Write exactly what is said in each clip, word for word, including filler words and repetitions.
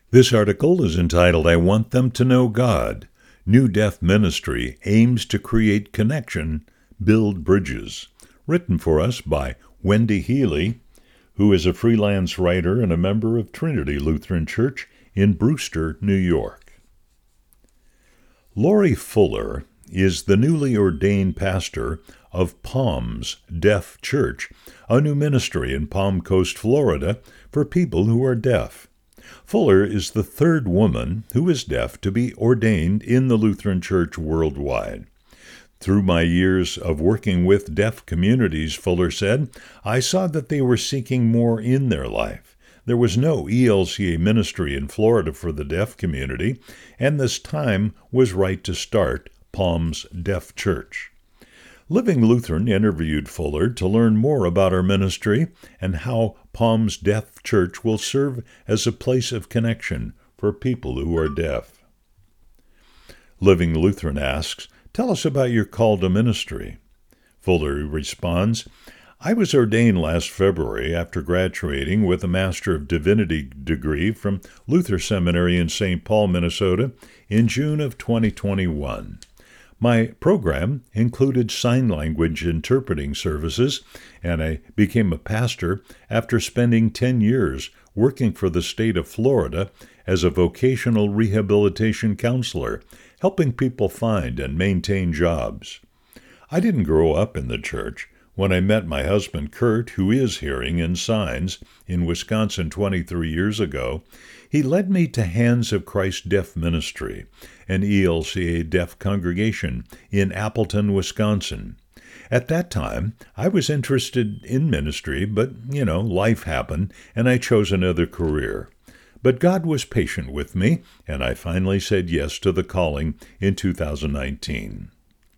This article is entitled, I Want Them to Know God. New Deaf Ministry Aims to Create Connection, Build Bridges. Written for us by Wendy Healy, who is a freelance writer and a member of Trinity Lutheran Church in Brewster, New York. Lori Fuller is the newly ordained pastor of Palms Deaf Church, a new ministry in Palm Coast, Florida, for people who are deaf. Fuller is the third woman who is deaf to be ordained in the Lutheran Church worldwide. Through my years of working with deaf communities, Fuller said, I saw that they were seeking more in their life. There was no E L C A ministry in Florida for the deaf community, and this time was right to start Palms Deaf Church. Living Lutheran interviewed Fuller to learn more about our ministry and how Palms Deaf Church will serve as a place of connection for people who are deaf. Living Lutheran asks, tell us about your call to ministry. Fuller responds, I was ordained last February after graduating with a Master of Divinity degree from Luther Seminary in Saint Paul, Minnesota in June of twenty twenty-one. My program included sign language interpreting services, and I became a pastor after spending ten years working for the state of Florida as a vocational rehabilitation counselor, helping people find and maintain jobs. I didn't grow up in the church. When I met my husband Kurt, who is hearing and signs, in Wisconsin twenty-three years ago, he led me to Hands of Christ Deaf Ministry, an E L C A deaf congregation in Appleton, Wisconsin. At that time, I was interested in ministry, but, you know, life happened, and I chose another career. But God was patient with me, and I finally said yes to the calling in two thousand nineteen.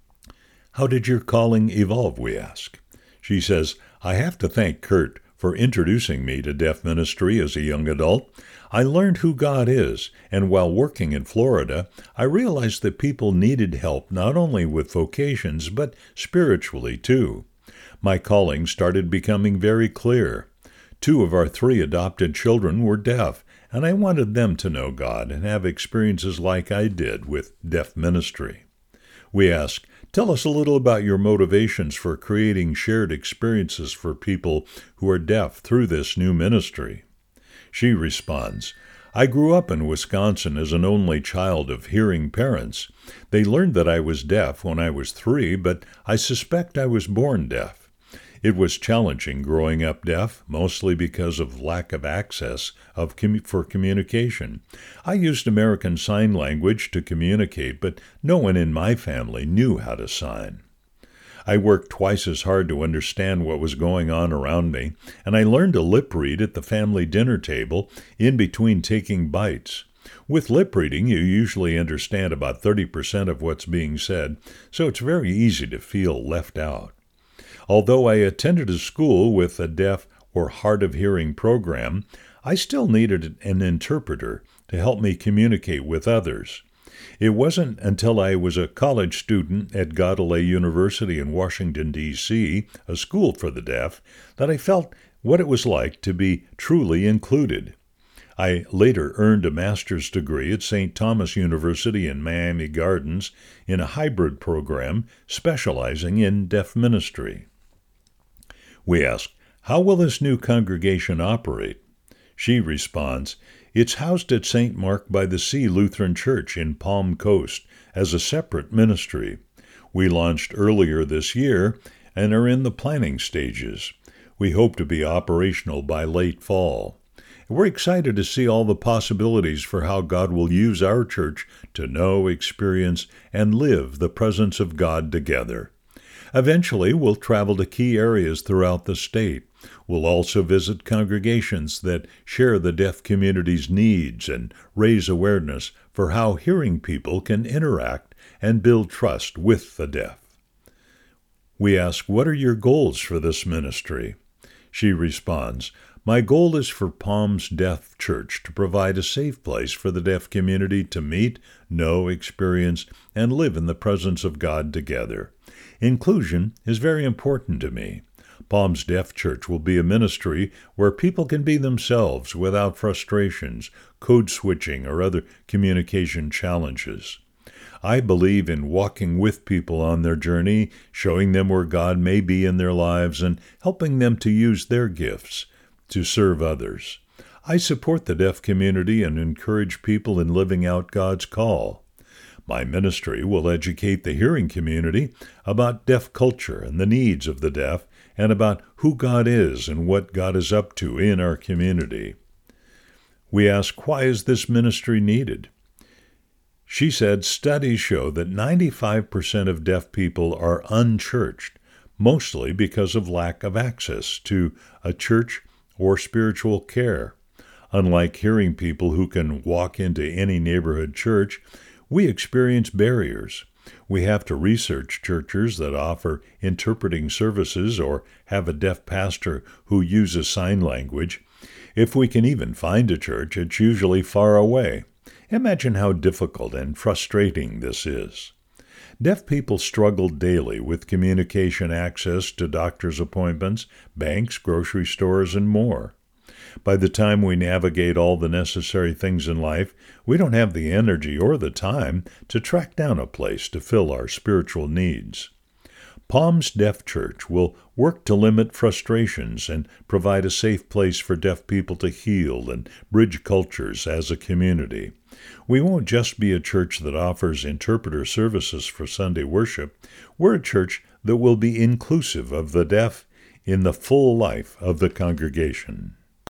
How did your calling evolve, we ask? She says, I have to thank Kurt for introducing me to deaf ministry as a young adult. I learned who God is, and while working in Florida, I realized that people needed help not only with vocations, but spiritually too. My calling started becoming very clear. Two of our three adopted children were deaf, and I wanted them to know God and have experiences like I did with deaf ministry. We ask, tell us a little about your motivations for creating shared experiences for people who are deaf through this new ministry. She responds, I grew up in Wisconsin as an only child of hearing parents. They learned that I was deaf when I was three, but I suspect I was born deaf. It was challenging growing up deaf, mostly because of lack of access of commu- for communication. I used American Sign Language to communicate, but no one in my family knew how to sign. I worked twice as hard to understand what was going on around me, and I learned to lip read at the family dinner table in between taking bites. With lip reading, you usually understand about thirty percent of what's being said, so it's very easy to feel left out. Although I attended a school with a deaf or hard of hearing program, I still needed an interpreter to help me communicate with others. It wasn't until I was a college student at Godalay University in Washington, D C, a school for the deaf, that I felt what it was like to be truly included. I later earned a master's degree at Saint Thomas University in Miami Gardens in a hybrid program specializing in deaf ministry. We ask, how will this new congregation operate? She responds, it's housed at Saint Mark by the Sea Lutheran Church in Palm Coast as a separate ministry. We launched earlier this year and are in the planning stages. We hope to be operational by late fall. We're excited to see all the possibilities for how God will use our church to know, experience, and live the presence of God together. Eventually, we'll travel to key areas throughout the state. We'll also visit congregations that share the deaf community's needs and raise awareness for how hearing people can interact and build trust with the deaf. We ask, what are your goals for this ministry? She responds, my goal is for Palms Deaf Church to provide a safe place for the deaf community to meet, know, experience, and live in the presence of God together. Inclusion is very important to me. Palms Deaf Church will be a ministry where people can be themselves without frustrations, code switching, or other communication challenges. I believe in walking with people on their journey, showing them where God may be in their lives, and helping them to use their gifts to serve others. I support the deaf community and encourage people in living out God's call. My ministry will educate the hearing community about deaf culture and the needs of the deaf, and about who God is and what God is up to in our community. We ask, why is this ministry needed? She said studies show that ninety-five percent of deaf people are unchurched, mostly because of lack of access to a church or spiritual care. Unlike hearing people who can walk into any neighborhood church, we experience barriers. We have to research churches that offer interpreting services or have a deaf pastor who uses sign language. If we can even find a church, it's usually far away. Imagine how difficult and frustrating this is. Deaf people struggle daily with communication access to doctor's appointments, banks, grocery stores, and more. By the time we navigate all the necessary things in life, we don't have the energy or the time to track down a place to fill our spiritual needs. Palms Deaf Church will work to limit frustrations and provide a safe place for deaf people to heal and bridge cultures as a community. We won't just be a church that offers interpreter services for Sunday worship. We're a church that will be inclusive of the deaf in the full life of the congregation.